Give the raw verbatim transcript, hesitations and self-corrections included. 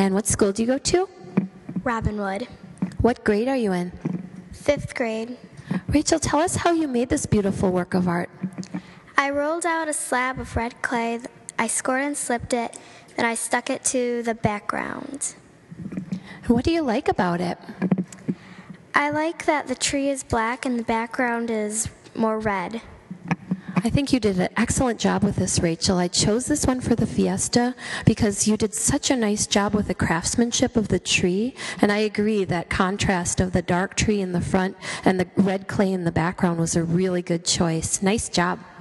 And what school do you go to? Robinwood. What grade are you in? Fifth grade. Rachel, tell us how you made this beautiful work of art. I rolled out a slab of red clay. I scored and slipped it, then I stuck it to the background. And what do you like about it? I like that the tree is black and the background is more red. I think you did an excellent job with this, Rachel. I chose this one for the fiesta because you did such a nice job with the craftsmanship of the tree, and I agree that contrast of the dark tree in the front and the red clay in the background was a really good choice. Nice job.